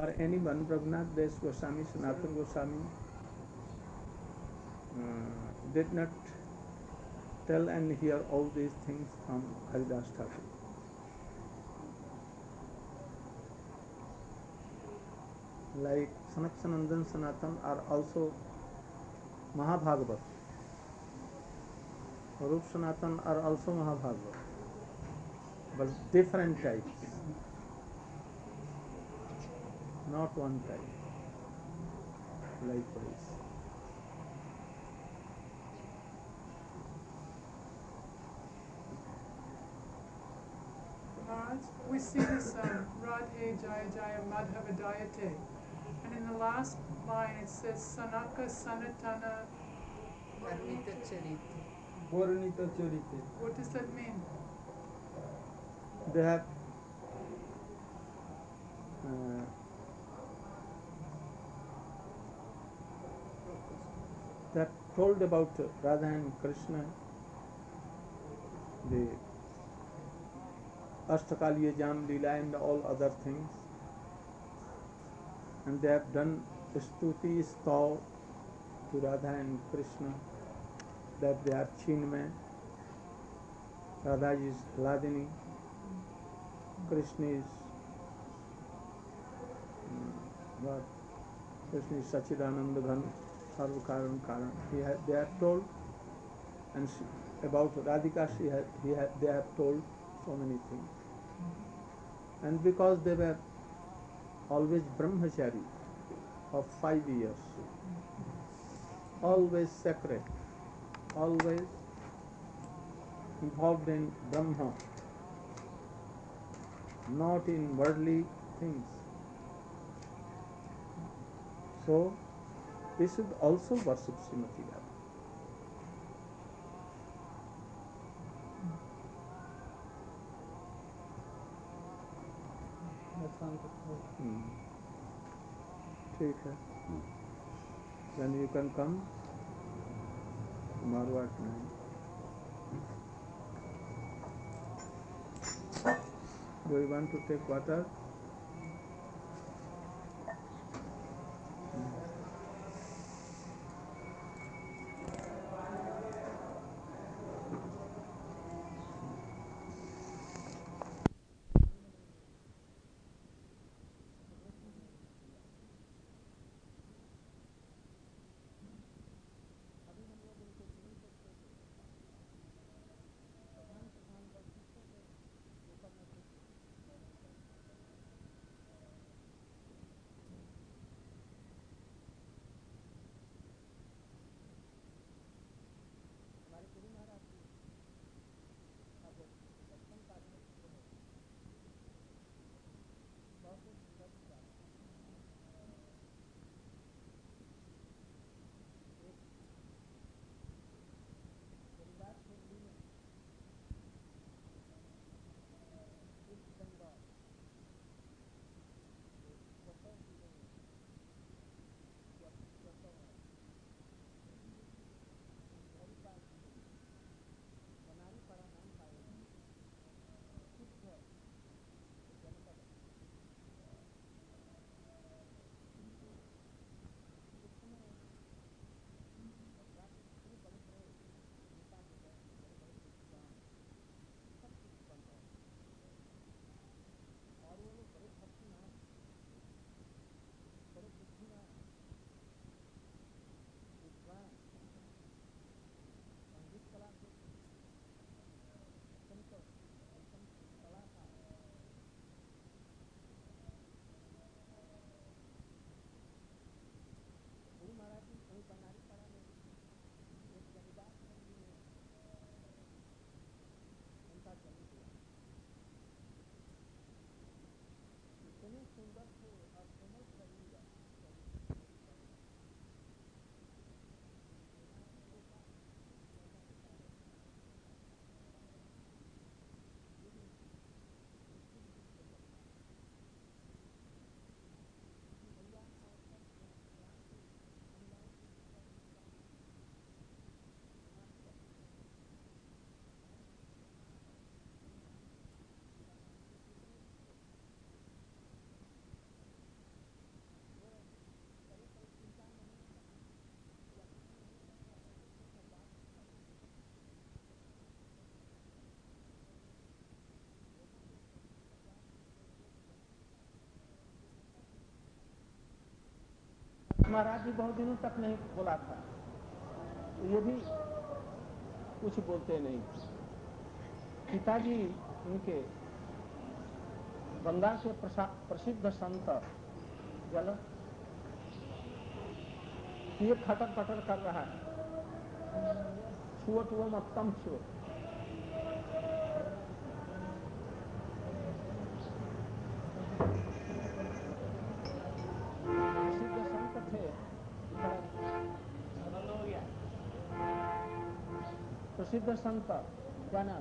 or anyone, Raghunath Das Goswami, Sanatana Goswami, did not tell and hear all these things from Haridas Thakur. Like Sanak Sanandan Sanatan are also Mahabhagavat. Rup Sanatan are also Mahabhagavat, but different types, not one type. Likewise. Maharaj, we see this Radhe Jaya Jaya Madhava Dayate, and in the last line it says Sanaka Sanatana. Varnita Charita. Varnita Charita. What does that mean? They have that told about Radha and Krishna, the Ashtakaliya Jam Leela and all other things, and they have done Stuti Stav to Radha and Krishna, that they are Chinmay, Radha is Hladini, Krishna is what? Krishna is Sachidananda Ghan, Sarva Karan Karan. They have told, and about Radhika they have told so many things. And because they were always brahmachari of 5 years, always sacred, always involved in Brahma, not in worldly things. So, we should also worship Srimati Radha. ठीक है. Then you can come tomorrow at 9. Do you want to take water? महाराज जी बहुत दिनों तक नहीं बोला था, तो ये भी कुछ बोलते नहीं। पिताजी उनके बंगाल के प्रसिद्ध संत जल ये खटर पटर कर रहा है, छुओ टुओ मत, कम छुओ। प्रसिद्ध संत थे, प्रसिद्ध संत क्या नाम,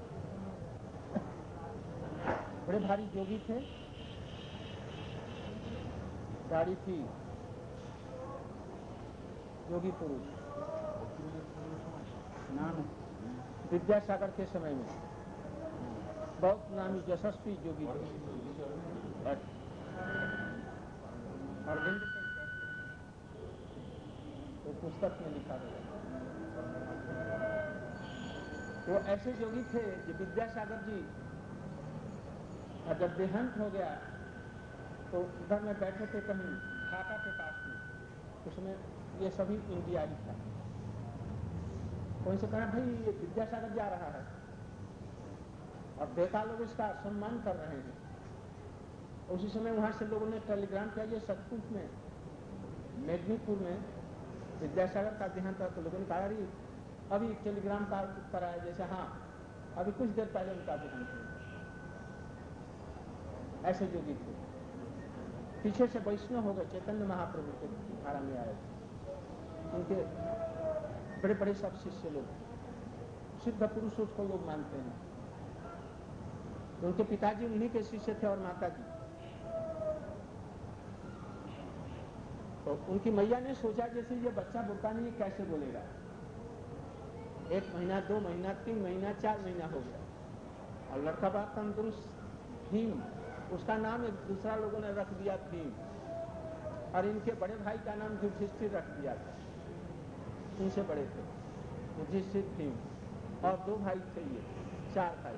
बड़े भारी जोगी थे, दाढ़ी थी, योगी पुरुष, नाम विद्यासागर के समय में बहुत नामी यशस्वी जोगी थे। अरविंद तो पुस्तक में लिखा गया। वो ऐसे जोगी थे जो विद्यासागर जी जब देहांत हो गया तो उधर में बैठे थे कहीं ढाका के पास में, उसमें ये सभी इंडियाई था। तो उनसे कहा भाई ये विद्यासागर जा रहा है और बेटा लोग इसका सम्मान कर रहे हैं। उसी समय वहां से लोगों ने टेलीग्राम किया, ये सचमुच में मेदिनीपुर में विद्यासागर का देहांत था। तो लोगों ने कहा अरे अभी टेलीग्राम का उत्तर आया, जैसे हाँ अभी कुछ देर पहले उनका देहांत हुआ। ऐसे जोगी थे, पीछे से वैष्णव हो गए, चैतन्य महाप्रभु के धारा में आए थे। उनके बड़े बड़े सब शिष्य लोग, सिद्ध पुरुष उसको लोग मानते हैं। उनके पिताजी उन्हीं के शिष्य थे और माताजी। तो उनकी मैया ने सोचा जैसे ये बच्चा बोलता नहीं, कैसे बोलेगा। 1 महीना 2 महीना 3 महीना 4 महीना हो गया और लड़का बड़ा तंदुरुस्त, भीम उसका नाम एक दूसरा लोगों ने रख दिया भीम, और इनके बड़े भाई का नाम युधिष्ठिर रख दिया था, उनसे बड़े थे युधिष्ठिर, भीम, और 2 भाई थे, ये 4 भाई।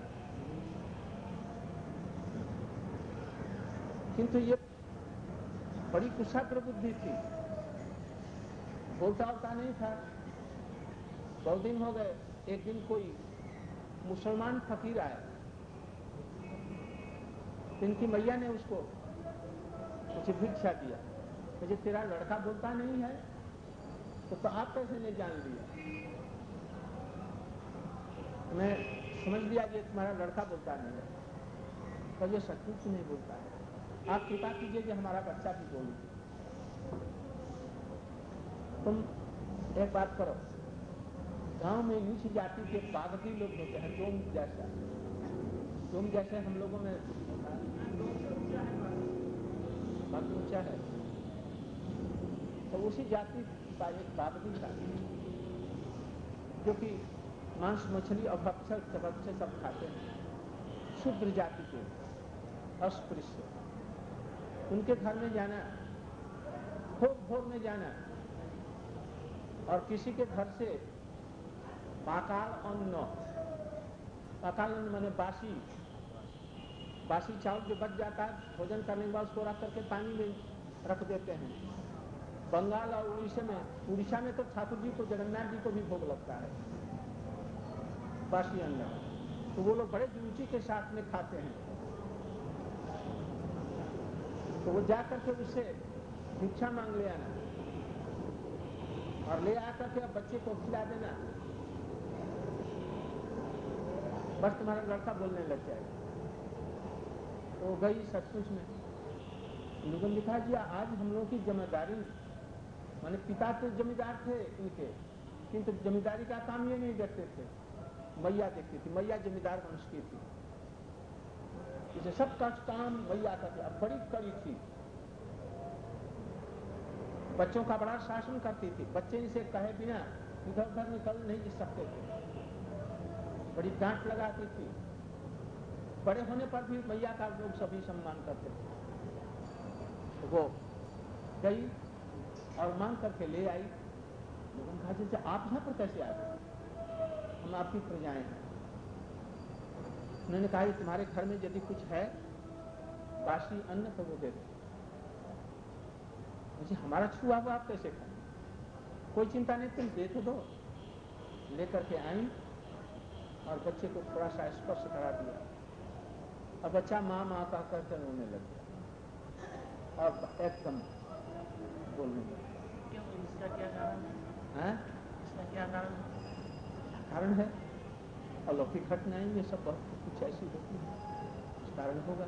किंतु ये बड़ी कुशाग्र बुद्धि थी, बोलता होता नहीं था। बहुत दिन हो गए, एक दिन कोई मुसलमान फकीर आया, इनकी मैया ने उसको कुछ भिक्षा दिया। मुझे तेरा लड़का बोलता नहीं है तो आप कैसे ने जान लिया? मैं समझ लिया कि तुम्हारा लड़का बोलता नहीं है, पर ये सचमुच नहीं बोलता है। आप कृपा कीजिए कि हमारा बच्चा भी बोले। तुम एक बात करो, गांव में नीच जाति के पागती लोग होते हैं, तुम जैसे हम लोगों में बात ऊंचा है, तो उसी जाति का एक बागदी था जो कि मांस मछली और भक्ष्य सब खाते हैं, शूद्र जाति के अस्पृश्य। उनके घर में जाना, भोर में जाना और किसी के घर से पाकाल अन्न, पाकाल अन्न माने बासी चावल जो बच जाता है, भोजन करने के बाद उसको रख करके पानी में रख देते हैं। बंगाल और उड़ीसा में तो ठाकुर जी को, जगन्नाथ जी को भी भोग लगता है बासी अन्न, तो वो लोग बड़े रुचि के साथ में खाते हैं। तो वो जा करके उससे भिक्षा मांग ले आना और ले आकर के बच्चे को खिला देना, बस तुम्हारा लड़का बोलने लग जाएगा। तो गई सचमुच में, लोगों ने लिखा कि आज हम लोगों की जिम्मेदारी, माने पिता तो जमींदार थे इनके, किंतु जमींदारी का काम ये नहीं देखते थे, मैया देखती थी। मैया जमींदार वंश की थी, इसे सब का काम मैया करती, अब बड़ी कड़ी थी, बच्चों का बड़ा शासन करती थी। बच्चे इसे कहे बिना इधर उधर निकल नहीं सकते थे, बड़ी डांट लगाती थी। बड़े होने पर भी मैया का लोग सभी सम्मान करते थे। तो वो गई और मांग करके ले आई। लोगों ने कहा जैसे आप यहाँ पर कैसे आए? हम आपकी प्रजाएं हैं। उन्होंने कहा तुम्हारे घर में यदि कुछ है बासी अन्न तो वो दे दो। मुझे हमारा छुआ हुआ आप कैसे खाएं? कोई चिंता नहीं, तुम दे तो दो। लेकर के आई और बच्चे को थोड़ा सा स्पर्श करा दिया और बच्चा माँ माँ कह करके रोने लग गया और एकदम बोलने लग गया। क्यों, इसका क्या कारण है? इसका क्या कारण है? कारण है अलौकिक घटनाएं, ये सब बहुत कुछ ऐसी होती है, इस कारण होगा।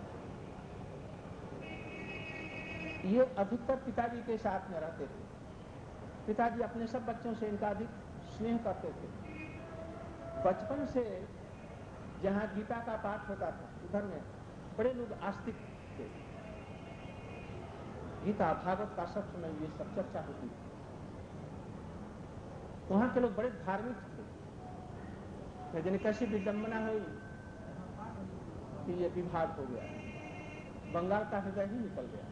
ये अधिकतर पिताजी के साथ में रहते थे। पिताजी अपने सब बच्चों से इनका अधिक स्नेह करते थे। बचपन से जहाँ गीता का पाठ होता था उधर में बड़े लोग आस्तिक थे। गीता भागवत का सब समय ये सब चर्चा होती थी। वहाँ के लोग बड़े धार्मिक थे। लेकिन कैसी विडंबना हुई कि ये विभाग हो गया, बंगाल का हृदय ही निकल गया।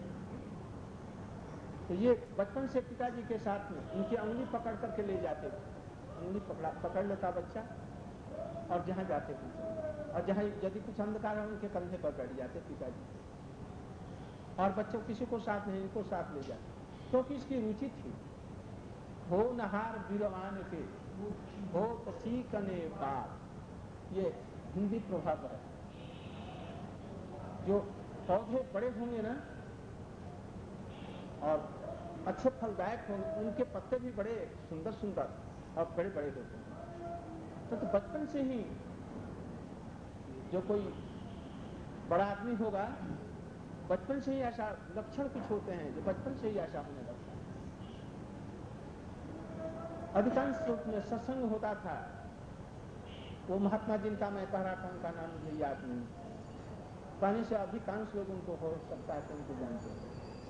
तो ये बचपन से पिताजी के साथ में उनकी अंगुली पकड़ करके ले जाते थे। अंगुली पकड़ लेता बच्चा और जहाँ जाते थे, और जहाँ यदि कुछ अंधकार है उनके कंधे पर बैठ जाते पिताजी, और बच्चों किसी को साथ नहीं, इनको साथ ले जाते। तो इसकी रुचि थी। हो नहार बीरवान के हो पची कने बार, ये हिंदी प्रभाव है। जो पौधे बड़े होंगे ना और अच्छे फलदायक होंगे, उनके पत्ते भी बड़े सुंदर सुंदर और बड़े बड़े होते हैं। तो बचपन से ही जो कोई बड़ा आदमी होगा, बचपन से ही ऐसा लक्षण कुछ होते हैं जो बचपन से ही ऐसा होने लगता है। अधिकांश रूप में सत्संग होता था। वो महात्मा जिनका मैं कह रहा था उनका नाम मुझे याद नहीं, कहने से अधिकांश लोग उनको हो सकता है कि उनको जानते हैं।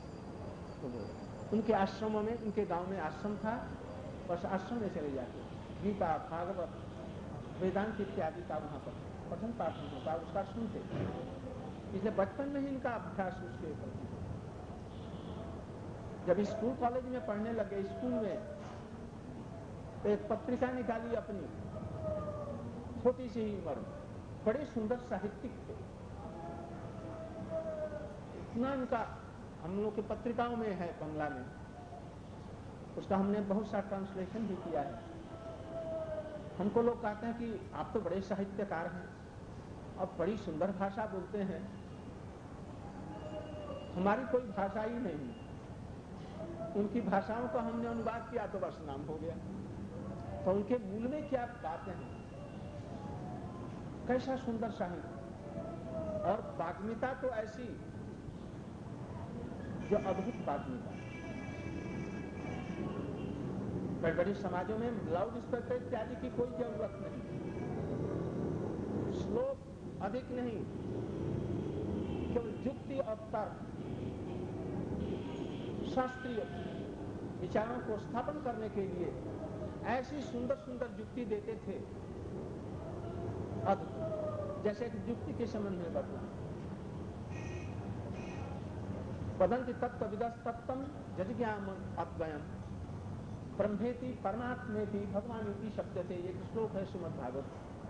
तो उनके आश्रमों में, उनके गांव में आश्रम था, बस आश्रम में चले जाते। गीता भागवत वेदांत इत्यादि का वहाँ पर पठन पाठन होता, उसका सुनते। इसलिए बचपन में ही इनका अभ्यास उसके प्रति। जब स्कूल कॉलेज में पढ़ने लगे, स्कूल में एक पत्रिका निकाली अपनी, छोटी सी ही उम्र, बड़े सुंदर साहित्यिक थे। इतना इनका हम लोग की पत्रिकाओं में है बंगला में, उसका हमने बहुत सा ट्रांसलेशन भी किया है। हमको लोग कहते हैं कि आप तो बड़े साहित्यकार हैं और बड़ी सुंदर भाषा बोलते हैं। हमारी कोई भाषा ही नहीं, उनकी भाषाओं का हमने अनुवाद किया तो बस नाम हो गया। तो उनके मूल में क्या बातें हैं, कैसा सुंदर साहित्य और वाग्मिता तो ऐसी जो अद्भुत वाग्मिता। बड़े बड़े समाजों में लाउड स्पीकर इत्यादि की कोई जरूरत नहीं, श्लोक अधिक नहीं, केवल युक्ति और तर्क, शास्त्रीय विचारों को स्थापन करने के लिए ऐसी सुंदर सुंदर युक्ति देते थे। अद्भुत। जैसे कि युक्ति के संबंध में बतला, वदन्ति तत्त्वविदः तत्त्वं जज्ञाम अद्वयम् ब्रह्मेति परमात्मेति भगवानिति शब्दते। एक श्लोक है श्रीमद् भागवत।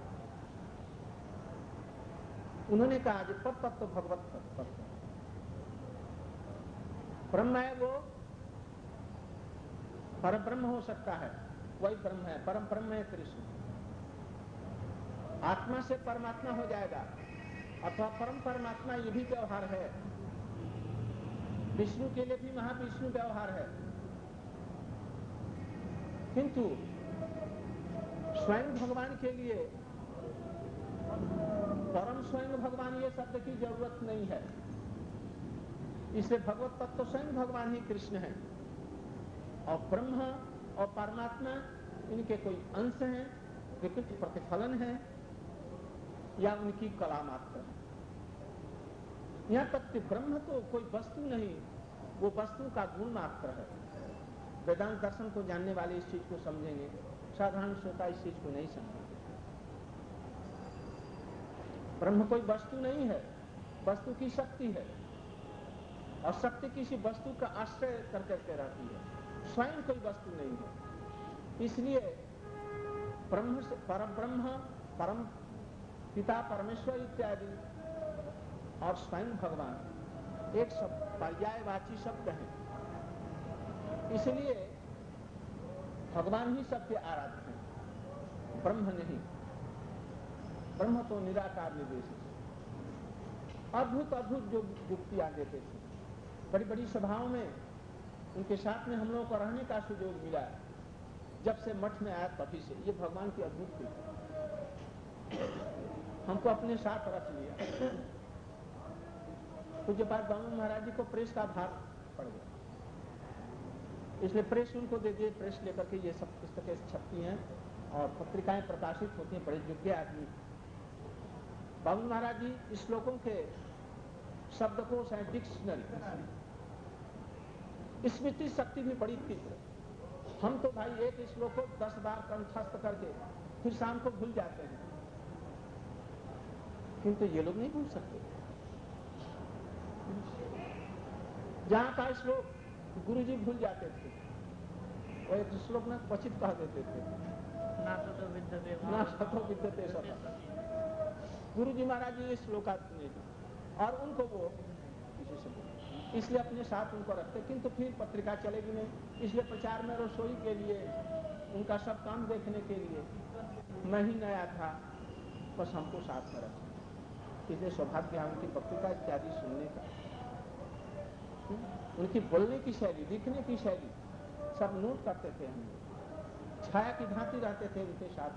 उन्होंने कहा कि तत्व भगवत तत्व ब्रह्म है, वो परब्रह्म हो सकता है, वही ब्रह्म है, परम ब्रह्म है कृष्ण। आत्मा से परमात्मा हो जाएगा अथवा परम परमात्मा, ये भी व्यवहार है। विष्णु के लिए भी महाविष्णु व्यवहार है, किंतु स्वयं भगवान के लिए परम स्वयं भगवान ये शब्द की जरूरत नहीं है। इसलिए भगवत तत्व स्वयं भगवान ही कृष्ण है, और ब्रह्म और परमात्मा इनके कोई अंश हैं, विकृत प्रतिफलन है या उनकी कला मात्र है। यहाँ तक कि ब्रह्म तो कोई वस्तु नहीं, वो वस्तु का गुण मात्र है। वेदांत दर्शन को जानने वाले इस चीज को समझेंगे, साधारण श्रोता इस चीज को नहीं समझेंगे। ब्रह्म कोई वस्तु नहीं है, वस्तु की शक्ति है, और शक्ति किसी वस्तु का आश्रय करके रहती है, स्वयं कोई वस्तु नहीं है। इसलिए ब्रह्म से परब्रह्म, परम पिता परमेश्वर इत्यादि और स्वयं भगवान एक शब्द पर्यायवाची शब्द है। इसलिए भगवान ही सबके आराध्य हैं, ब्रह्म नहीं। ब्रह्म तो निराकार निर्देशित। अद्भुत अद्भुत जो युक्तियां देते थे, बड़ी बड़ी सभाओं में उनके साथ में हम लोगों को रहने का सुयोग मिला। जब से मठ में आया तभी से ये भगवान की अद्भुत कृपा, हमको अपने साथ रख लिया। कुछ बाद बामन महाराज जी को प्रेस का भार पड़ गया, इसलिए प्रेस उनको दे दिए। प्रेस लेकर के ये सब पुस्तकें छपती हैं और पत्रिकाएं प्रकाशित होती हैं। बड़े योग्य आदमी बामन महाराज जी श्लोकों के शब्दकोश है, डिक्शनरी, स्मृति शक्ति भी बड़ी तीव्र। हम तो भाई एक श्लोक को 10 बार कंठस्थ करके फिर शाम को भूल जाते हैं, किंतु ये लोग नहीं भूल सकते। जहां का श्लोक गुरुजी भूल जाते थे, वो एक श्लोक में क्वचित कह देते थे, ना तो विद्यते ना सतो विद्यते सता। गुरुजी महाराज जी ये श्लोकार्थ नहीं, और उनको वो किसी से बोले, इसलिए अपने साथ उनको रखते। किंतु फिर पत्रिका चलेगी नहीं, इसलिए प्रचार में रसोई के लिए, उनका सब काम देखने के लिए मैं ही नया था, बस हमको साथ में रखा। इसलिए सौभाग्य है उनकी पत्रिका इत्यादि सुनने का। उनकी बोलने की शैली, लिखने की शैली सब नोट करते थे हम, छाया की भांति रहते थे उनके साथ।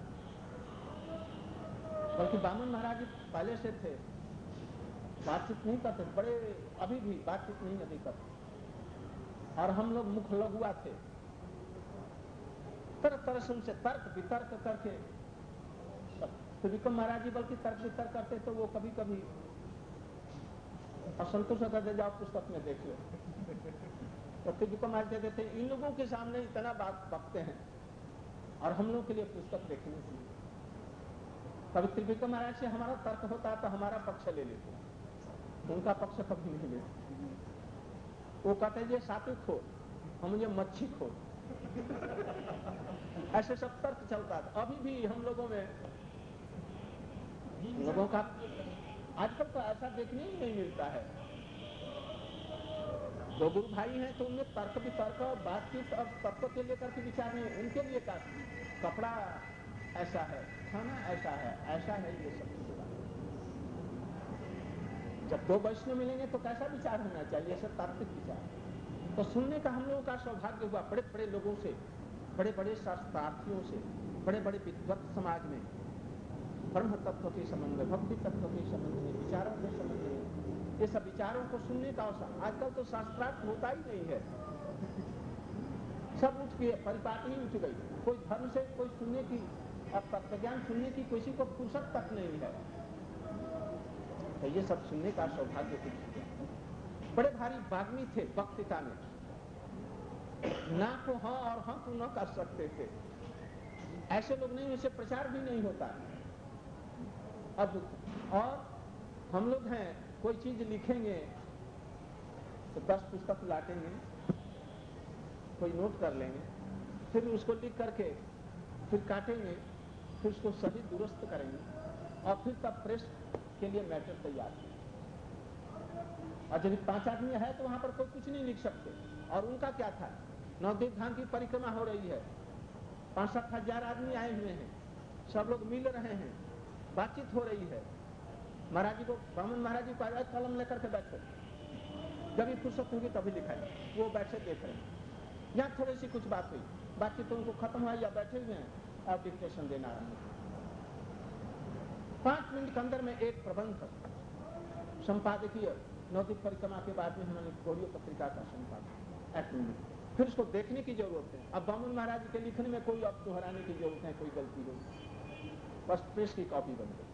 बल्कि बामन महाराज जी पहले से थे, बातचीत नहीं करते, बड़े अभी भी बातचीत नहीं अभी करते। और हम लोग मुख लघुआ थे, तरह तरह से उनसे तर्क वितर्क करके। त्रिविक्रम महाराज जी बल्कि तर्क वितर्क करते तो वो कभी कभी असंतोष करते, जाओ पुस्तक में देख लो। तो त्रिविक्रम महाराज कहते थे इन लोगों के सामने इतना बात बकते हैं और हम लोग के लिए पुस्तक देखने के लिए। कभी त्रिविक्रम महाराज से हमारा तर्क होता तो हमारा पक्ष ले लेते, उनका पक्ष कभी नहीं लेते। वो कहते हैं ये सात्विक खो, हम ये मच्छी खो। ऐसे सब तर्क चलता था। अभी भी हम लोगों में लोगों का आजकल तो ऐसा देखने ही नहीं मिलता है। दो गुरु भाई हैं तो उनमें तर्क वितर्क बातचीत और तत्व के लेकर के विचार नहीं। उनके लिए का कपड़ा ऐसा है, खाना ऐसा है, ये सब चीजें। जब दो वैष्णव मिलेंगे तो कैसा विचार होना चाहिए, ऐसा तार्किक विचार। तो सुनने का हम लोगों का सौभाग्य हुआ, बड़े बड़े लोगों से, बड़े बड़े शास्त्रार्थियों से, बड़े बड़े विद्वत समाज में ब्रह्म तत्व के संबंध में, भक्ति तत्व के संबंध में, विचारों के संबंध में, ये सब विचारों को सुनने का अवसर। आजकल तो शास्त्रार्थ होता ही नहीं है, सब उठ गए, परिपाटी ही उठ गई। कोई धर्म से कोई सुनने की और तत्व ज्ञान सुनने की किसी को फुर्सत तक नहीं है। तो ये सब सुनने का सौभाग्य कुछ। बड़े भारी बाग्मी थे वक्तृता में, ना को हाँ और हाँ को न कर सकते थे। ऐसे लोग नहीं, उसे प्रचार भी नहीं होता। अद्भुत। और हम लोग हैं, कोई चीज लिखेंगे तो 10 पुस्तक लाटेंगे, कोई नोट कर लेंगे, फिर उसको लिख करके फिर काटेंगे, फिर उसको सही दुरुस्त करेंगे और फिर तब प्रेस के लिए मैटर तैयार करेंगे। और यदि 5 आदमी है तो वहां पर कोई कुछ नहीं लिख सकते। और उनका क्या था, नवद्वीप धाम की परिक्रमा हो रही है, 65 हजार आदमी आए हुए हैं, सब लोग मिल रहे हैं, बातचीत हो रही है। महाराज जी को, बामन महाराज जी को आजाद कलम लेकर के बैठो, जब भी फुर्सत होगी तभी लिखाएंगे। वो बैठे देख रहे हैं, यहाँ थोड़ी सी कुछ बात हुई, बातचीत तो उनको खत्म हुआ या बैठे हुए हैं और डिक्टेशन देना आरम्भ। 5 मिनट के अंदर में एक प्रबंध संपादकीय, नवद्वीप परिक्रमा के बाद में हमने गौड़ीय पत्रिका का संपादक 1 मिनट, फिर उसको देखने की जरूरत है। अब बामन महाराज जी के लिखने में कोई अब दोहराने की जरूरत है, कोई गलती हो, बस प्रेस की कॉपी बन गई।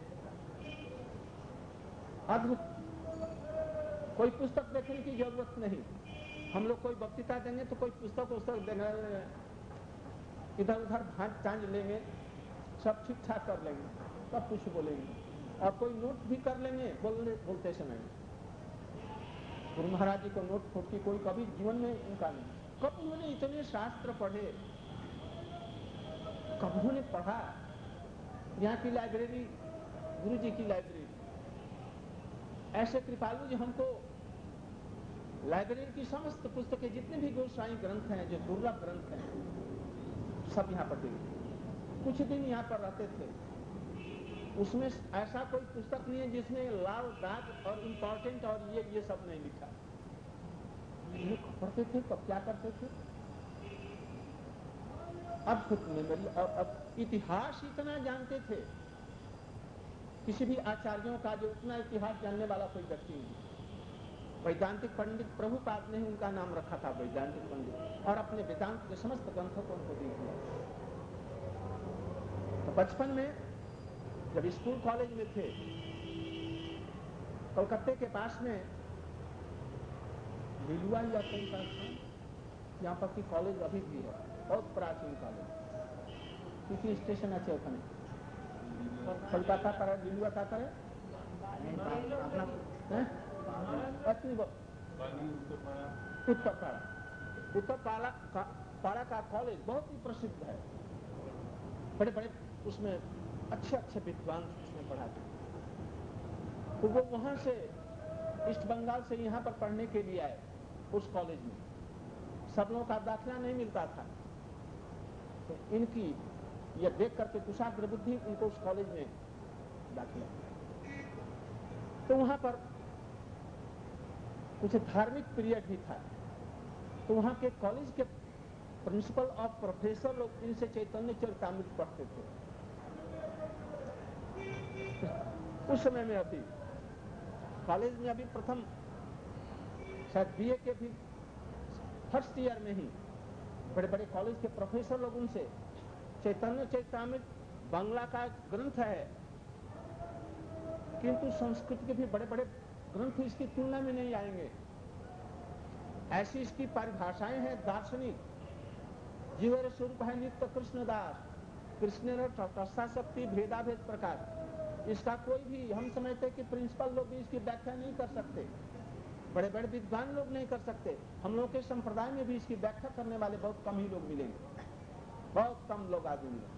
अद्भुत। कोई पुस्तक देखने की जरूरत नहीं। हम लोग कोई वक्तृता देंगे तो कोई पुस्तक देंगे, इधर उधर भांज टांज लेंगे, सब ठीक ठाक कर लेंगे, सब कुछ बोलेंगे और कोई नोट भी कर लेंगे बोलते समय। गुरु महाराज जी को नोट फोट की कोई कभी जीवन में उनका नहीं। कब उन्होंने इतने शास्त्र पढ़े, कब उन्होंने पढ़ा। यहाँ की लाइब्रेरी, गुरु जी की लाइब्रेरी, ऐसे कृपालु जी हमको लाइब्रेरी की समस्त पुस्तकें, जितने भी गोस्वामी ग्रंथ हैं, जो दुर्लभ ग्रंथ हैं, सब यहाँ पर देखे। कुछ दिन यहाँ पर रहते थे, उसमें ऐसा कोई पुस्तक नहीं है जिसमें लाल दाग और इम्पोर्टेंट और ये सब नहीं लिखा। लोग पढ़ते थे, कब क्या करते थे, अद्भुत मेमोरी। और अब इतिहास इतना जानते थे, किसी भी आचार्यों का जो उतना इतिहास जानने वाला कोई व्यक्ति नहीं। वैदांतिक पंडित प्रभुपाद ने उनका नाम रखा था वैदांतिक पंडित, और अपने वेदांत के समस्त ग्रंथों को उनको दे दिया। तो बचपन में जब स्कूल कॉलेज में थे, कलकत्ते के पास में लिलुआ या कहीं पास था, यहाँ पर की कॉलेज अभी भी है, बहुत प्राचीन कॉलेज। किसी स्टेशन अच्छे ओखने कोलकाता पर लिलुआ का करे उत्तर पाड़ा का कॉलेज बहुत ही प्रसिद्ध है। बड़े बड़े उसमें अच्छे अच्छे विद्वान उसमें पढ़ाते। तो वो वहां से ईस्ट बंगाल से यहाँ पर पढ़ने के लिए आए। उस कॉलेज में सब लोगों का दाखिला नहीं मिलता था, तो इनकी यह देख करके कुशाग्र बुद्धि इनको उस कॉलेज में दाखिला। तो वहां पर कुछ धार्मिक पीरियड भी था, तो वहां के कॉलेज के प्रिंसिपल और प्रोफेसर लोग इनसे चैतन्य चरितामृत पढ़ते थे। उस समय में अभी कॉलेज में अभी प्रथम शायद बीए के भी फर्स्ट ईयर में ही बड़े बड़े कॉलेज के प्रोफेसर लोग उनसे चैतन्य चरितामृत बांग्ला का ग्रंथ है, किंतु संस्कृत के भी बड़े बड़े ग्रंथ इसकी तुलना में नहीं आएंगे। ऐसी इसकी परिभाषाएं हैं दार्शनिक। जीवर स्वरूप है नित्य कृष्णदास, कृष्ण तस्सा शक्ति भेदाभेद प्रकार। इसका कोई भी, हम समझते कि प्रिंसिपल लोग भी इसकी व्याख्या नहीं कर सकते, बड़े बड़े विद्वान लोग नहीं कर सकते। हम लोग के संप्रदाय में भी इसकी व्याख्या करने वाले बहुत कम ही लोग मिलेंगे, बहुत कम लोग आदमी मिलेंगे।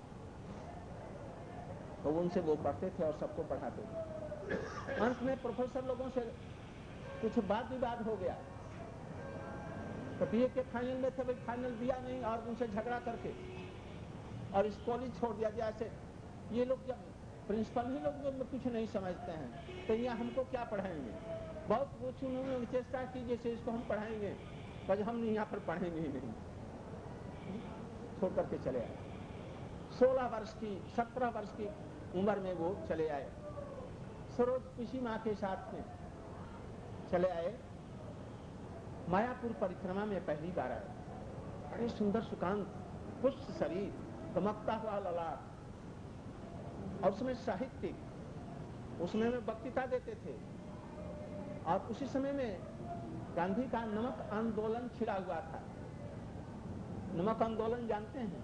तो उनसे वो पढ़ते थे और सबको पढ़ाते थे। अंत में प्रोफेसर लोगों से कुछ वाद विवाद हो गया, तो बीए के फाइनल में थे, भाई फाइनल दिया नहीं और उनसे झगड़ा करके और इस कॉलेज छोड़ दिया। जैसे ये लोग जब प्रिंसिपल ही लोग कुछ नहीं समझते हैं तो यहाँ हमको क्या पढ़ाएंगे। बहुत वो उन्होंने चेष्टा की जैसे इसको हम पढ़ाएंगे, पर हम यहाँ पर पढ़ेंगे ही नहीं, छोड़ करके चले आए। 16 वर्ष की 17 वर्ष की उम्र में वो चले आए, सरोज पिसी माँ के साथ में चले आए। मायापुर परिक्रमा में पहली बार आए। बड़े सुंदर सुकांत पुष्ट शरीर, दमकता हुआ ललाट, और उसमें साहित्यिक, उसमें में वक्तृता देते थे। और उसी समय में गांधी का नमक आंदोलन छिड़ा हुआ था। नमक आंदोलन जानते हैं?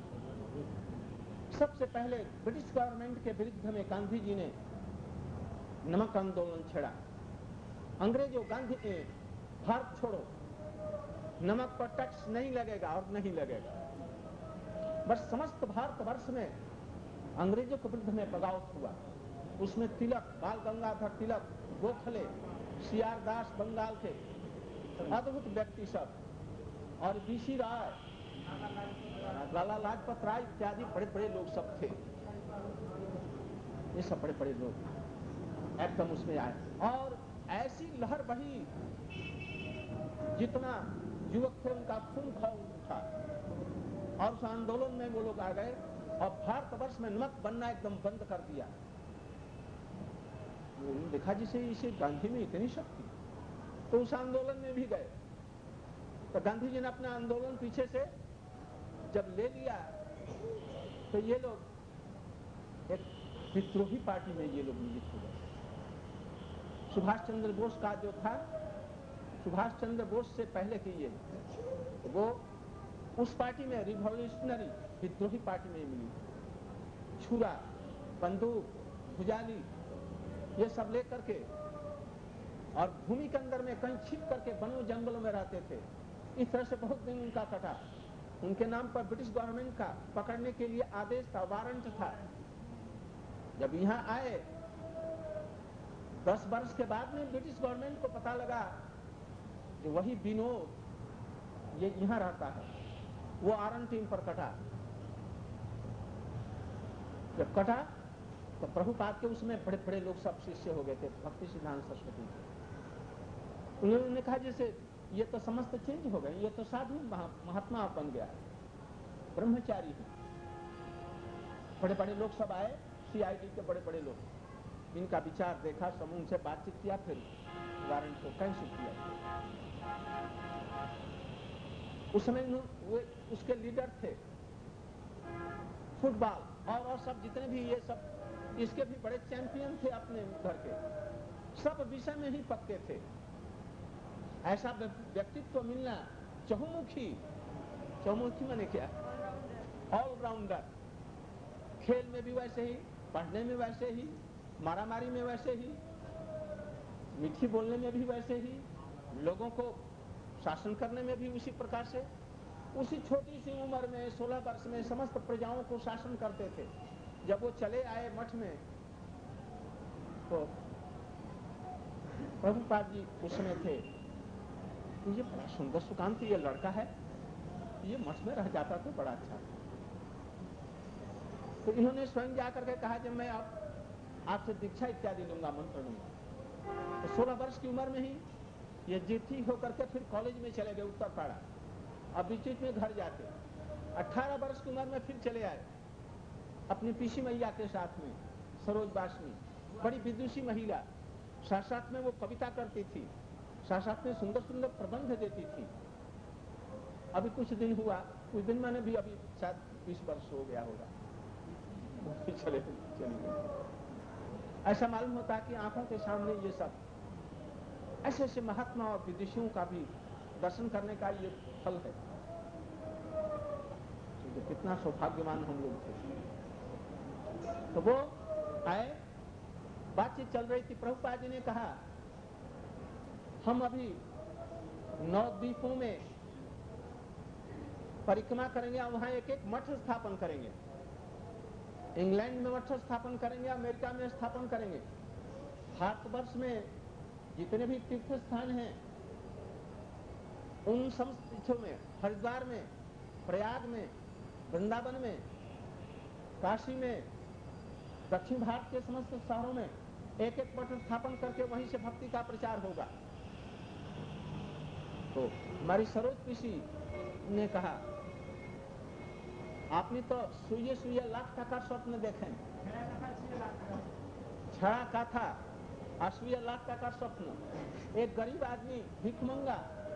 सबसे पहले ब्रिटिश गवर्नमेंट के विरुद्ध में गांधी जी ने नमक आंदोलन छेड़ा। अंग्रेजों, गांधी ने भारत छोड़ो, नमक पर टैक्स नहीं लगेगा और नहीं लगेगा। बस समस्त भारतवर्ष में अंग्रेजों के विरुद्ध में बगावत हुआ। उसमें तिलक, बाल गंगाधर तिलक, गोखले, सीआर दास बंगाल के अद्भुत व्यक्ति सब, और बीसी राय, लाला लाजपत राय इत्यादि बड़े बड़े लोग सब थे। ये सब बड़े बड़े लोग एकदम उसमें आए और ऐसी लहर बही, जितना युवक थे उनका खून खौल उठा और उस आंदोलन में वो लोग आ गए और भारतवर्ष में नमक बनना एकदम बंद कर दिया। देखा जिसे इसे गांधी में इतनी शक्ति, तो उस आंदोलन में भी गए। तो गांधी जी ने अपना आंदोलन पीछे से जब ले लिया तो ये लोग एक विद्रोही पार्टी में ये लोग मिलित हो गए। सुभाष चंद्र बोस का जो था, सुभाष चंद्र बोस से पहले की ये, वो उस पार्टी में रिवॉल्यूशनरी विद्रोही पार्टी में मिली। छुरा, बंदूक, भुजाली ये सब लेकर के, और भूमि के अंदर में कहीं छिप करके वनों जंगलों में रहते थे। इस तरह से बहुत दिन उनका कटा। उनके नाम पर ब्रिटिश गवर्नमेंट का पकड़ने के लिए आदेश था, वारंट था। जब यहाँ आए 10 वर्ष के बाद में ब्रिटिश गवर्नमेंट को पता लगा जो वही विनोद ये यहाँ रहता है, वो आरन टीम पर कटा। जब कटा तो प्रभुपाद के उसमें बड़े बड़े लोग सब शिष्य हो गए थे भक्ति सिद्धांत सरस्वती के। उन्होंने कहा जैसे ये तो समस्त चेंज हो गए, ये तो साधु महात्मा बन गया, ब्रह्मचारी है। बड़े बड़े लोग सब आए, CID के बड़े बड़े लोग, इनका विचार देखा, समूह से बातचीत किया, फिर वारंट को कैंसिल किया। उस समय वो उसके लीडर थे फुटबॉल और सब जितने भी ये सब इसके भी बड़े चैंपियन थे अपने घर के, सब विषय में ही पक्के थे। ऐसा व्यक्तित्व मिलना, चहुमुखी, चहुमुखी माने क्या, ऑलराउंडर, खेल में भी वैसे ही, पढ़ने में वैसे ही, मारामारी में वैसे ही, मीठी बोलने में भी वैसे ही, लोगों को शासन करने में भी उसी प्रकार से। उसी छोटी सी उम्र में 16 वर्ष में समस्त प्रजाओं को शासन करते थे। जब वो चले आए मठ में तो प्रभुपाद जी उसमें थे, तो ये बड़ा सुंदर सुकांत ये लड़का है, ये मठ में रह जाता तो बड़ा अच्छा। तो इन्होंने स्वयं जाकर के कहा जब मैं आपसे दीक्षा इत्यादि लूंगा, मंत्र लूंगा। तो 16 वर्ष की उम्र में ही ये जीती होकर के फिर कॉलेज में चले गए उत्तरपाड़ा। अब बीच में घर जाते, 18 वर्ष की उम्र में फिर चले आए अपनी पीसी मैया के साथ में, सरोज बासनी, बड़ी विदुषी महिला, साथ साथ में वो कविता करती थी, साथ साथ में सुंदर सुंदर प्रबंध देती थी। अभी कुछ दिन हुआ, कुछ दिन मैंने भी अभी शायद 20 वर्ष हो गया होगा, चले गए। ऐसा मालूम होता है कि आंखों के सामने ये सब ऐसे ऐसे महात्मा और विदुषियों का भी दर्शन करने का ये फल है। तो कितना सौभाग्यवान हम लोग थे। तो वो आए, बातचीत चल रही थी। प्रभुपाद जी ने कहा हम अभी 9 द्वीपों में परिक्रमा करेंगे और वहां एक एक मठ स्थापन करेंगे। इंग्लैंड में मठ स्थापन करेंगे, अमेरिका में स्थापन करेंगे। भारतवर्ष में जितने भी तीर्थ स्थान हैं उन समस्त तीर्थों में, हरिद्वार में, प्रयाग में, वृंदावन में, काशी में, दक्षिण भारत के समस्त शहरों में एक एक मठ स्थापन करके वहीं से भक्ति का प्रचार होगा। तो हमारी सरोज पीसी ने कहा आपने तो सुइये सुइये लाख टका स्वप्न देखे, छड़ा का था अश्वीय लाख टका स्वप्न। एक गरीब आदमी भिखमंगा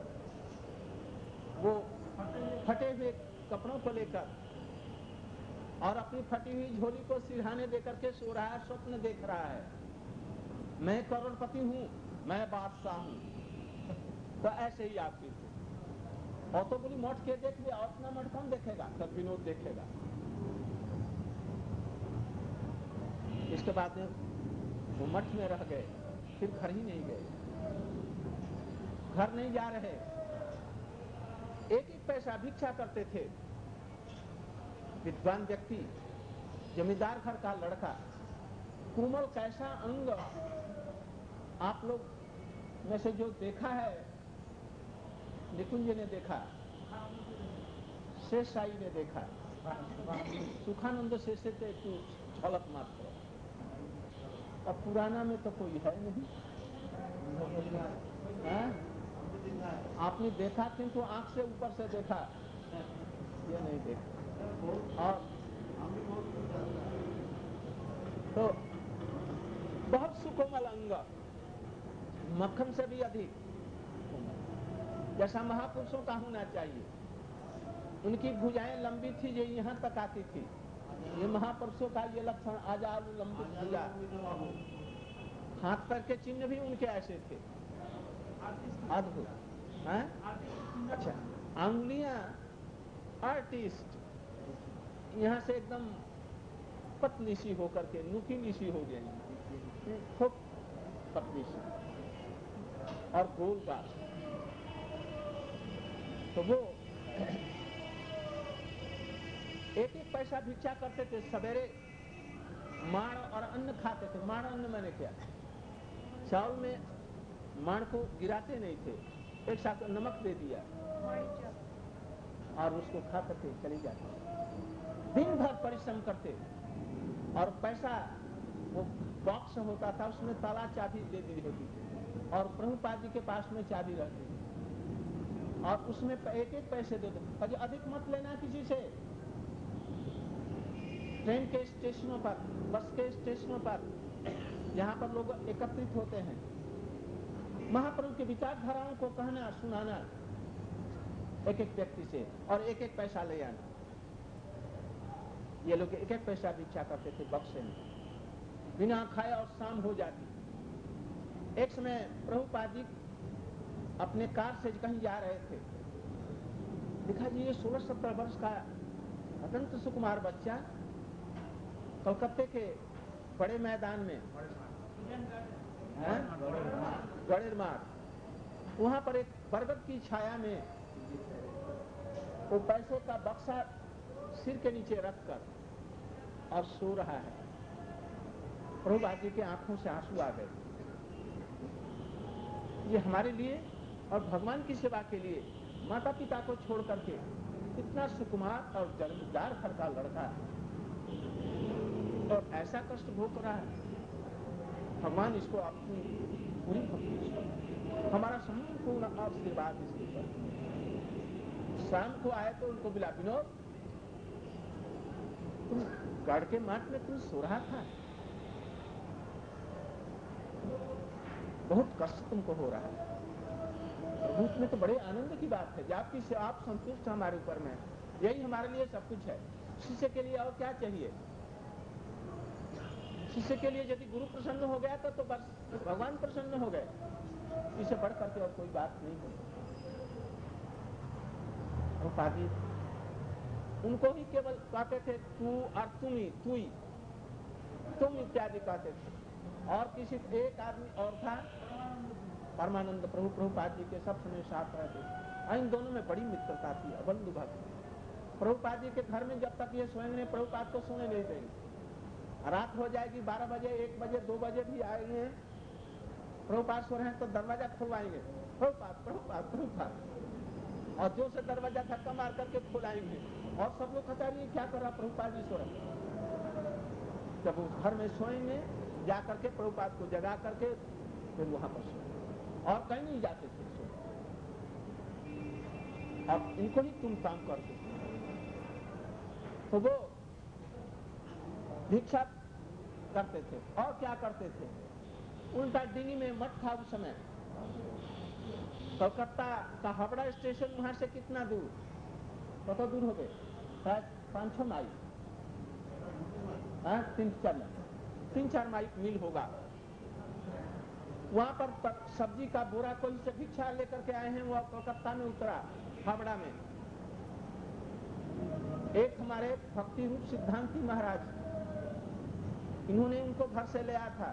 वो फटे हुए कपड़ों को लेकर और अपनी फटी हुई झोली को सिरहाने देकर के सो रहा है, स्वप्न देख रहा है, मैं करोड़पति हूँ, मैं बादशाह हूँ। तो ऐसे ही आपकी थे। और तो बोली मठ के देख लिया, अपना मठ कौन देखेगा, तब विनोद देखेगा। इसके बाद में वो मठ में रह गए, फिर घर ही नहीं गए, घर नहीं जा रहे, एक एक पैसा भिक्षा करते थे। विद्वान व्यक्ति, जमींदार घर का लड़का, कोमल कैसा अंग आप लोग में से जो देखा है, निकुंज ने देखा, शेष साई ने देखा, सुखानंद शेष थे तू झलक मात्र, अब पुराना में तो कोई है नहीं। आपने देखा किंतु आंख से ऊपर से देखा, ये नहीं देखा। और तो बहुत सुकोमल अंग, मक्खन से भी अधिक, जैसा महापुरुषों का होना चाहिए। उनकी भुजाएं लंबी थी, जो यहाँ तक आती थी। ये महापुरुषों का ये लक्षण, आजाद लंबी भुजा, हाथ पैर के चिन्ह भी उनके ऐसे थे, अद्भुत। अच्छा, अंगुलियां आर्टिस्ट, यहाँ से एकदम पतली सी होकर के नुकीली सी हो गई, खूब पतली सी और गोल बाल। तो वो एक एक पैसा भिक्षा करते थे। सवेरे माण और अन्न खाते थे। माण अन्न मैंने क्या, चावल में माण को गिराते नहीं थे, एक साथ नमक दे दिया और उसको खा करके चले जाते। दिन भर परिश्रम करते और पैसा वो बॉक्स होता था, उसमें ताला चाबी दे दी होती थी और प्रभुपाद जी के पास में चाबी रहती थी और उसमें एक एक पैसे दे दो और अधिक मत लेना किसी से। ट्रेन के स्टेशनों पर, बस के स्टेशनों पर, जहाँ पर लोग एकत्रित होते हैं, महाप्रभु के विचारधाराओं को कहना सुनाना एक एक व्यक्ति से और एक एक पैसा ले आना। ये लोग एक एक पैसा भिक्षा करते थे बक्से में, बिना खाए और शाम हो जाती। एक समय प्रभुपाद जी अपने कार से कहीं जा रहे थे, देखा जी ये 16-17 वर्ष का अत्यंत सुकुमार बच्चा कलकत्ते के बड़े मैदान में गणेर मार्ग, वहां पर एक बरगद की छाया में वो पैसे का बक्सा सिर के नीचे रखकर और सो रहा है। प्रभुपाद जी के आंखों से आंसू आ गए। ये हमारे लिए और भगवान की सेवा के लिए माता पिता को छोड़ करके इतना सुकुमार और जमींदार घर का लड़का और ऐसा कष्ट भोग रहा है। भगवान इसको अपनी पूरी भक्ति, हमारा संपूर्ण आशीर्वाद इसके ऊपर। शाम को आए तो उनको बिला, विनोद तुम गढ़ के माठ में तुम सो रहा था, बहुत कष्ट तुमको हो रहा है। प्रभु में तो बड़े आनंद की बात है, आपकी आप संतुष्ट हमारे ऊपर में, यही हमारे लिए सब कुछ है। शिष्य के लिए और क्या चाहिए? शिष्य के लिए यदि गुरु प्रसन्न हो गया तो बस भगवान प्रसन्न हो गए, इसे बढ़ करके और कोई बात नहीं है। प्रभुपाद उनको ही केवल कहते थे तू और तुम इत्यादि कहते थे। और किसी एक आदमी और था परमानंद प्रभुपाद जी के सब समय साथ रहते। इन दोनों में बड़ी मित्रता थी, अबंधु भक्त। प्रभुपाद जी के घर में जब तक ये स्वयं ने प्रभुपाद को सोने नहीं देंगे, रात हो जाएगी 12 बजे 1 बजे 2 बजे भी आएंगे, प्रभुपाद सो रहे हैं तो दरवाजा खुलवाएंगे, प्रभुपाद, और जो से दरवाजा धक्का मार करके खुलाएंगे और सब लोग कहता है क्या कर रहा प्रभुपाद जी सो रहे। जब उस घर में सोएंगे जा करके प्रभुपाद को जगा करके फिर वहां पर सोए और कहीं नहीं जाते थे सो। अब इनको ही तुम काम करते तो वो भिक्षा करते थे और क्या करते थे, उल्टा डिंगी में मठ था उस समय। कलकत्ता का हावड़ा स्टेशन वहां से कितना दूर, कत दूर हो गए, शायद 5-6 माइल, 3-4 मील होगा। वहां पर सब्जी का बोरा कोई से भिक्षा लेकर के आए हैं, वो कलकत्ता में उतरा हावड़ा में। एक हमारे भक्ति रूप सिद्धांति महाराज, इन्होंने उनको घर से ले आया था।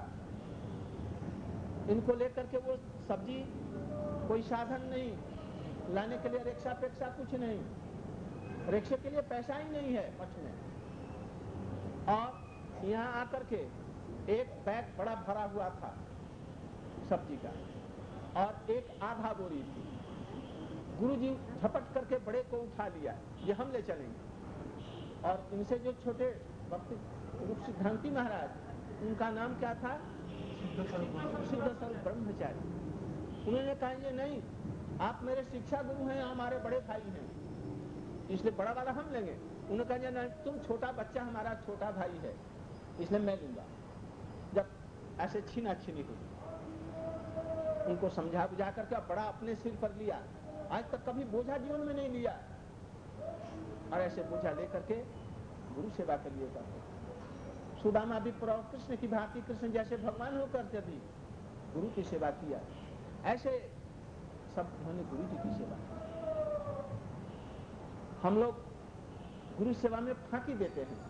इनको लेकर के वो सब्जी, कोई साधन नहीं लाने के लिए, रिक्शा पेक्शा कुछ नहीं, रिक्शे के लिए पैसा ही नहीं है मठ में। और यहाँ आकर के एक बैग बड़ा भरा हुआ था सब्जी का और एक आधा बोरी थी। गुरुजी झपट करके बड़े को उठा लिया, ये हम ले चलेंगे। और इनसे जो छोटे भक्ति रूप सिद्धांति महाराज, उनका नाम क्या था, सिद्धस्वरूप ब्रह्मचारी। उन्होंने कहा ये नहीं, आप मेरे शिक्षा गुरु हैं, हमारे बड़े भाई हैं, इसलिए बड़ा वाला हम लेंगे। उन्होंने कहा नहीं, तुम छोटा बच्चा हमारा छोटा भाई है, इसलिए मैं लूंगा। जब ऐसे छीना छीनी हुई, उनको समझा बुझा करके बड़ा अपने सिर पर लिया। आज तक कभी बोझा जीवन में नहीं लिया और ऐसे बोझा लेकर के गुरु सेवा के लिए करते। सुदामा भी कृष्ण की भांति, कृष्ण जैसे भगवान होकर यदि गुरु की सेवा किया, ऐसे सब उन्होंने गुरु जी की सेवा की। हम लोग गुरु सेवा में फांकी देते हैं।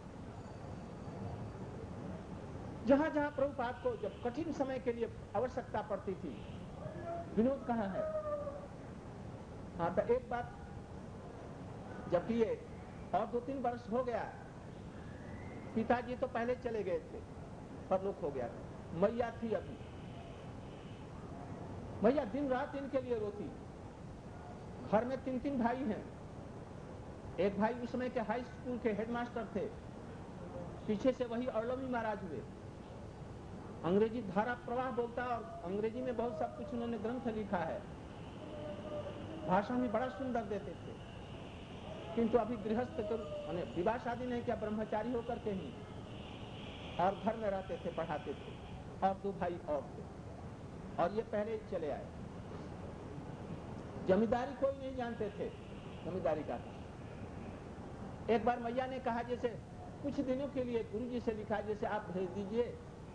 जहां जहां प्रभुपाद को जब कठिन समय के लिए आवश्यकता पड़ती थी, विनोद कहाँ है? हाँ, तो एक बात, जब ये और 2-3 वर्ष हो गया, पिताजी तो पहले चले गए थे, परलोक हो गया था, मैया थी अभी। भैया दिन रात इनके लिए रोती। घर में 3 भाई हैं। एक भाई उस समय के हाई स्कूल के हेडमास्टर थे, पीछे से वही अड़लमी महाराज हुए। अंग्रेजी धारा प्रवाह बोलता और अंग्रेजी में बहुत सब कुछ उन्होंने ग्रंथ लिखा है, भाषण भी बड़ा सुंदर देते थे। किंतु अभी गृहस्थ माने विवाह शादी नहीं किया, ब्रह्मचारी होकर के ही और घर में रहते थे, पढ़ाते थे। और 2 भाई और थे और ये पहले ही चले आए। जमींदारी कोई नहीं जानते थे, जमींदारी का। एक बार मैया ने कहा जैसे कुछ दिनों के लिए गुरुजी से लिखा जैसे आप भेज दीजिए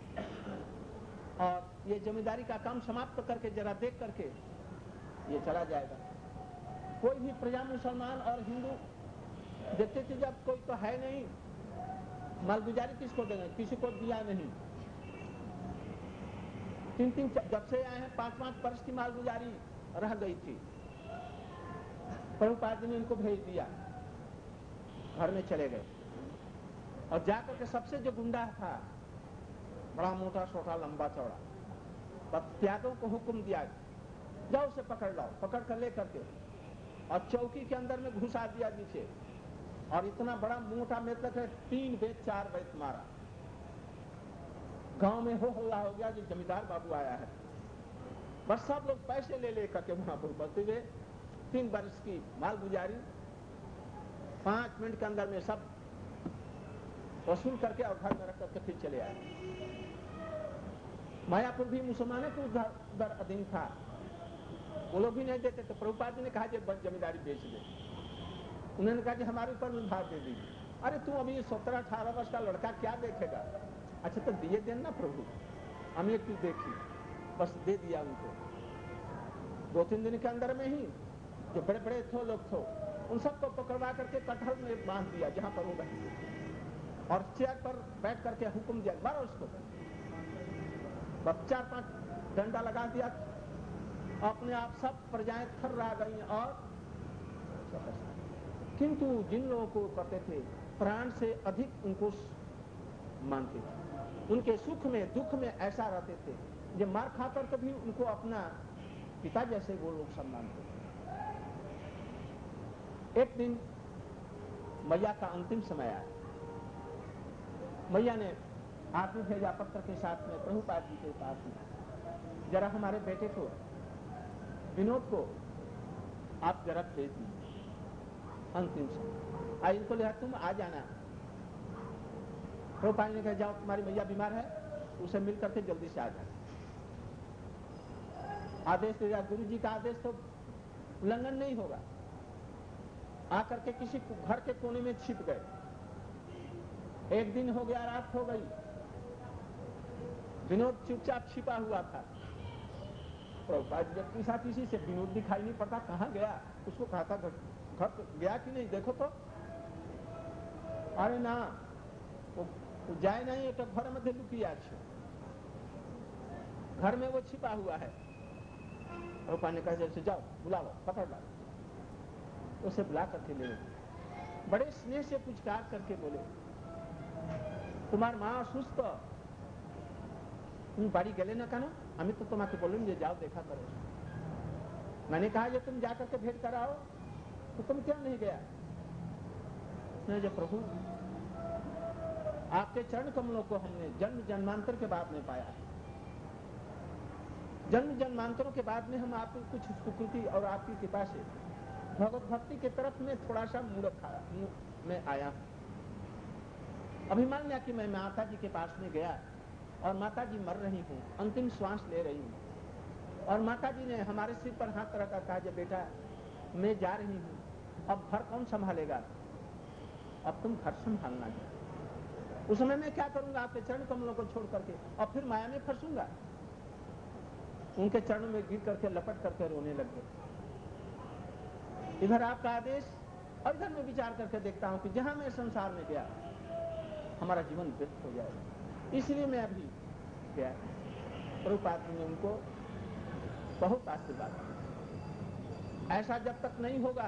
और ये जमींदारी का काम समाप्त करके जरा देख करके ये चला जाएगा। कोई भी प्रजा मुसलमान और हिंदू देखते थे जब कोई तो है नहीं, मालगुजारी किसको देंगे, किसी को दिया नहीं। 3 जब से आए हैं 5 वर्ष की मालगुजारी रह गई थी। प्रभुपाद जी ने इनको भेज दिया, घर में चले गए और जाकर के सबसे जो गुंडा था, बड़ा मोटा सोटा लंबा चौड़ा, तब त्यागों को हुक्म दिया जाओ उसे पकड़ लाओ, पकड़ कर ले करके और चौकी के अंदर में घुसा दिया नीचे। और इतना बड़ा मोटा मेतक है, 3 बेत 4 बेत मारा। गांव में हो हल्ला हो गया जो जमींदार बाबू आया है। बस सब लोग पैसे ले ले करके वहां पर बसते हुए 3 वर्ष की मालगुजारी 5 मिनट के अंदर में सब वसूल करके और घर में रख करके फिर चले आए। मायापुर भी मुसलमानों के उधर अधीन था, वो लोग भी नहीं देते। तो प्रभुपाद जी ने कहा जमींदारी बेच दे। उन्होंने कहा कि हमारे ऊपर भी भार दे दीजिए। अरे तू अभी 17-18 वर्ष का लड़का क्या देखेगा। अच्छा तो दिए देना प्रभु, हमें क्यों देखी, बस दे दिया उनको। 2-3 दिन के अंदर में ही जो बड़े बड़े थे लोग थे उन सबको पकड़वा करके कटहल में बांध दिया जहां पर वो बैठे और चेयर पर बैठ करके हुक्म दिया मारो उसको। 4-5 डंडा लगा दिया, अपने आप सब प्रजाएं थर्रा गई। और किंतु जिन लोगों को करते थे प्राण से अधिक उनको मानते थे, उनके सुख में दुख में ऐसा रहते थे, जो मार खाकर कभी उनको अपना पिता जैसे वो लोग सम्मान थे। एक दिन मैया का अंतिम समय आया। मैया ने आदमी भेजा पत्र के साथ में प्रभुपाद जी के पास में, जरा हमारे बेटे को विनोद को आप जरा भेज दीजिए अंतिम समय। आज इनको लिखा तुम आ जाना। प्रभुपाद ने कहा जाओ तुम्हारी मैया बीमार है, उसे मिल करके जल्दी से आ जाना। आदेश दिया, गुरु जी का आदेश तो उल्लंघन नहीं होगा। आकर के किसी घर के कोने में छिप गए। 1 दिन हो गया, रात हो गई, विनोद चुपचाप छिपा हुआ था। प्रभुपाद जब पूछा किसी से, विनोद दिखाई नहीं पड़ता, कहाँ गया। उसको कहा था घर गया कि नहीं देखो तो। अरे ना वो जाए नहीं, एक घर में लुकिया घर में वो छिपा हुआ है। प्रभुपाद ने कहा जैसे जाओ बुला लो, पकड़ लो। उसे बुला करके ले बड़े स्नेह से पुचकार करके बोले, तुम्हार माँ असुस्थ, तुम बाड़ी गले ना कहना, हमें तो तुम्हारे बोलेंगे जाओ देखा करो। मैंने कहा जो तुम जाकर के भेंट कराओ तो तुम क्यों नहीं गया। नहीं, जब प्रभु आपके चरण कमलों को हमने जन्म जन्मांतर के बाद में पाया, जन्म जन्मांतरों के बाद में हम आपकी कुछ सुकृति और आपकी कृपा से भगवत भक्ति के तरफ में थोड़ा सा में आया हूं। अभिमान लिया कि मैं माता जी के पास में गया और माता जी मर रही हूँ, अंतिम श्वास ले रही हूँ, और माता जी ने हमारे सिर पर हाथ रखा, कहा जब बेटा मैं जा रही हूँ, अब घर कौन संभालेगा, अब तुम घर संभालना है। उस समय मैं क्या करूंगा, आपके चरण कमलों को छोड़ करके, और फिर माया में फंसूंगा। उनके चरणों में गिर करके लपट करके रोने लग गए। इधर आपका आदेश और इधर मैं विचार करके देखता हूं कि जहां मैं संसार में गया हमारा जीवन व्यर्थ हो जाएगा, इसलिए मैं अभी गया। प्रभुपाद ने उनको बहुत आशीर्वाद दिया। ऐसा जब तक नहीं होगा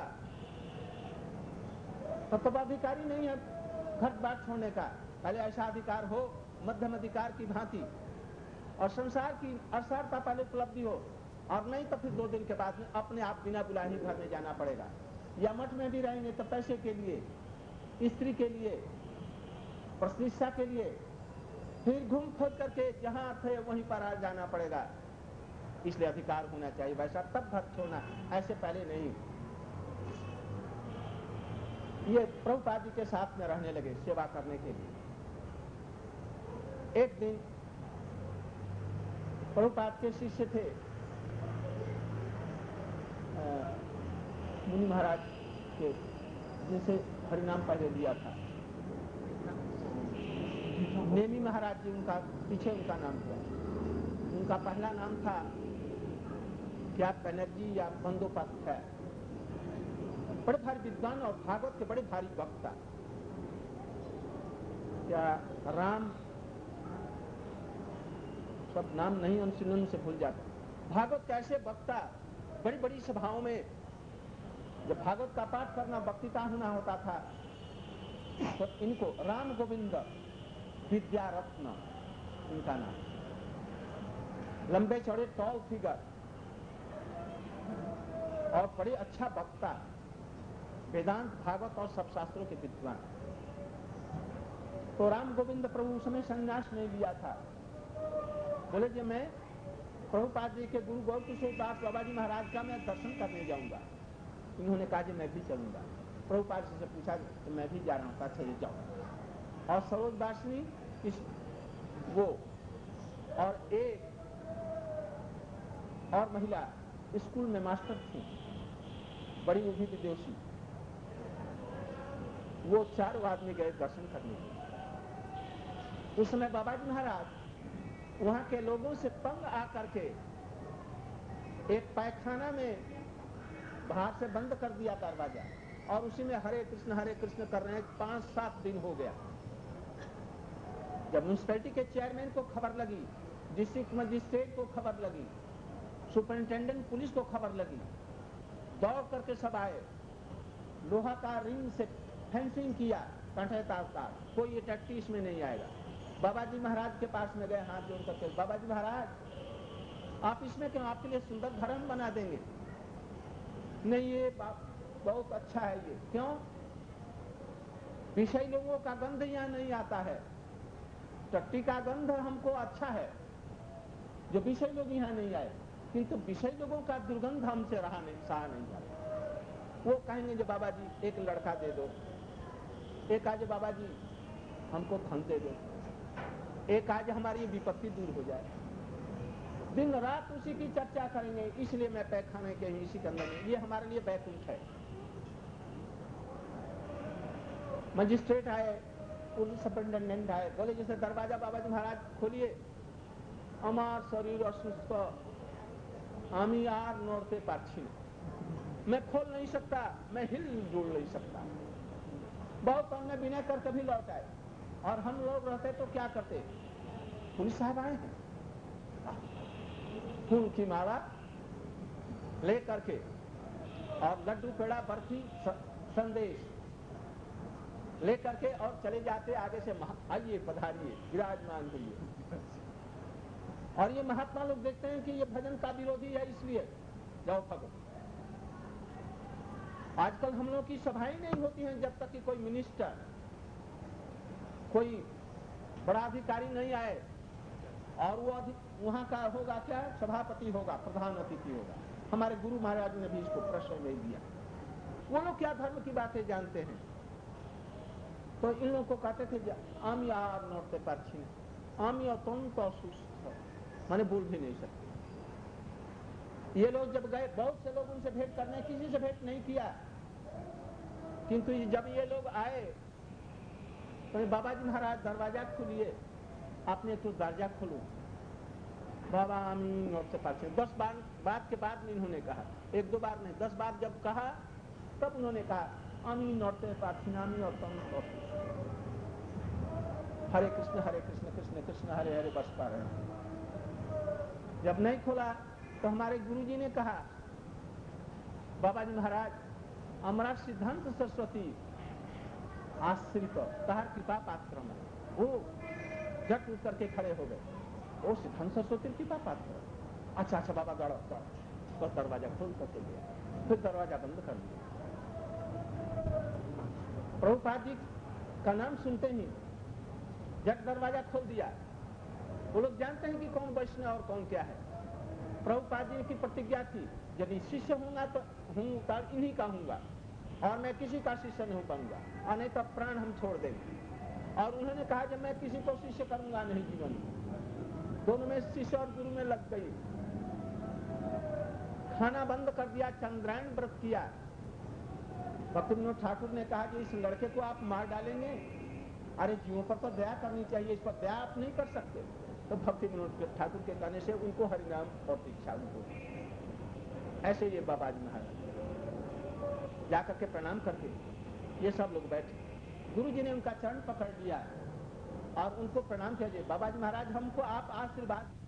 तब तक अधिकारी नहीं है घर बार छोड़ने का। पहले ऐसा अधिकार हो मध्यम अधिकार की भांति, और संसार की असारता पहले उपलब्धि हो, और नहीं तो फिर 2 दिन के बाद में अपने आप बिना बुलाए ही घर में जाना पड़ेगा। या मठ में भी रहेंगे तो पैसे के लिए, स्त्री के लिए, प्रतिष्ठा के लिए, फिर घूम फिर करके जहां थे वहीं पर आ जाना पड़ेगा। इसलिए अधिकार होना चाहिए वैसा, तब घर छोड़ना, ऐसे पहले नहीं। ये प्रभुपाद जी के साथ में रहने लगे सेवा करने के लिए। एक दिन प्रभुपाद के शिष्य थे मुनि महाराज के, जिनसे हरिनाम पहले लिया था, नेमी महाराज जी, उनका पीछे उनका नाम था। उनका पहला नाम था क्या बनर्जी या बंदोपाध्याय। बड़े भारी विद्वान और भागवत के बड़े भारी वक्ता। क्या राम, सब नाम नहीं अनुशीलन से भूल जाता। भागवत कैसे वक्ता, बड़ी बड़ी सभाओं में जब भागवत का पाठ करना वक्तृता होना होता था तो इनको राम गोविंद विद्यारत्न इनका नाम। लंबे चौड़े टॉल फिगर और बड़े अच्छा वक्ता, वेदांत भागवत और सब शास्त्रों के विद्वान। तो राम गोविंद प्रभु उस समय संन्यास नहीं लिया था। बोले जी मैं प्रभुपाद जी के गुरु गौर किशोर दास बाबा जी महाराज का मैं दर्शन करने जाऊंगा। उन्होंने कहा जी मैं भी चलूंगा। प्रभुपाद जी से पूछा तो मैं भी जा रहा हूँ। अच्छा जी जाओ। और सरोज दासनी इस वो और एक और महिला स्कूल में मास्टर थी, बड़ी वो भी विदेशी। वो 4 आदमी गए दर्शन करने के लिए। उस समय बाबा जी महाराज वहां के लोगों से तंग आकर के एक पैखाना में बाहर से बंद कर दिया दरवाजा और उसी में हरे कृष्ण कर रहे हैं। 5-7 दिन हो गया। जब म्युनिसिपैलिटी के चेयरमैन को खबर लगी, डिस्ट्रिक्ट मजिस्ट्रेट को खबर लगी, सुपरिंटेंडेंट पुलिस को खबर लगी, दौड़ करके सब आए। लोहा का रिंग से फेंसिंग किया, कंठे तार, कोई ये टट्टी इसमें नहीं आएगा। बाबा जी महाराज के पास में गए हाथ जोड़ करके, बाबा जी महाराज आप इसमें क्यों, आपके लिए सुंदर घर हम बना देंगे। नहीं ये बहुत अच्छा है ये। क्यों? विषय लोगों का गंध यहाँ नहीं आता है। टट्टी का गंध हमको अच्छा है जो विषय लोग यहाँ नहीं आए, किंतु विषय लोगों का दुर्गंध हमसे सहा नहीं जाता। वो कहेंगे जो बाबा जी एक लड़का दे दो, एक आज बाबा जी हमको धन दे दो, एक आज हमारी विपत्ति दूर हो जाए। दिन रात उसी की चर्चा करेंगे। इसलिए मैं पैखाने के इसी के अंदर में, ये हमारे लिए बैकुंठ है। मजिस्ट्रेट आए, पुलिस सुपरिटेंडेंट आए, बोले जैसे दरवाजा बाबा जी महाराज खोलिए, अमार शरीर असुस्थ, आमी आर नोड़ते पाछी, मैं खोल नहीं सकता, मैं हिल डुल नहीं सकता। बहुत हमने विनय कर कभी लौट आए। और हम लोग रहते तो क्या करते, पुलिस साहब आए हैं, फूल की माला ले करके और लड्डू पेड़ा बर्फी संदेश ले करके और चले जाते आगे से, आइए पधारिए विराजमान होइए। और ये महात्मा लोग देखते हैं कि ये भजन का विरोधी है, इसलिए जाओ भगो। आजकल हम लोग की सभाएं नहीं होती हैं जब तक कि कोई मिनिस्टर, कोई बड़ा अधिकारी नहीं आए और वो वहां का होगा क्या, सभापति होगा, प्रधान अतिथि होगा। हमारे गुरु महाराज ने भी इसको प्रश्न नहीं दिया। वो लोग क्या धर्म की बातें जानते हैं। तो इन लोगों को कहते थे आमी आर नोटते पाछी, आमी अतंत असुस्थ, माने बोल भी नहीं सकते। ये लोग जब गए, बहुत से लोग उनसे भेंट करने, किसी से भेंट नहीं किया, किंतु जब ये लोग आए तो बाबा जी महाराज दरवाजा खोलिए, आपने तो दरवाजा खोलो, बाबा आमीन और से पाछे 10 बार के बाद में इन्होंने कहा, 1-2 बार नहीं, 10 बार जब कहा तब उन्होंने कहा आमीन और से पाछिनामी और हरे कृष्ण कृष्ण कृष्ण हरे हरे बस पा रहे। जब नहीं खोला तो हमारे गुरुजी ने कहा, बाबा जी महाराज अमरा सिद्धांत सरस्वती आश्रित तहार कृपा पात्र में, वो झट उठ करके खड़े हो गए। वो सिद्धांत सरस्वती कृपा पात्र, अच्छा अच्छा बाबा दौड़ो दौड़ो, तो दरवाजा खोल करके दिया, फिर दरवाजा बंद कर दिया। प्रभुपाद जी का नाम सुनते ही जब दरवाजा खोल दिया, वो लोग जानते हैं कि कौन वैष्णव और कौन क्या है। प्रभुपाद जी की प्रतिज्ञा थी, यदि शिष्य होगा तो हूँ इन्हीं का हूँगा, और मैं किसी का शिष्य नहीं पाऊंगा, और नहीं तो प्राण हम छोड़ देंगे। और उन्होंने कहा जब मैं किसी को शिष्य करूंगा नहीं जीवन में। दोनों में शिष्य और गुरु में लग गई, खाना बंद कर दिया, चंद्रायण व्रत किया। भक्ति विनोद ठाकुर ने कहा कि इस लड़के को आप मार डालेंगे, अरे जीवों पर तो दया करनी चाहिए, इस पर दया आप नहीं कर सकते। तो भक्ति विनोद ठाकुर के कहने से उनको हरिनाम और दीक्षा उनको। ऐसे ये बाबा जी महाराज जाकर के प्रणाम करके ये सब लोग बैठे, गुरु जी ने उनका चरण पकड़ लिया और उनको प्रणाम किया। बाबा जी महाराज हमको आप आशीर्वाद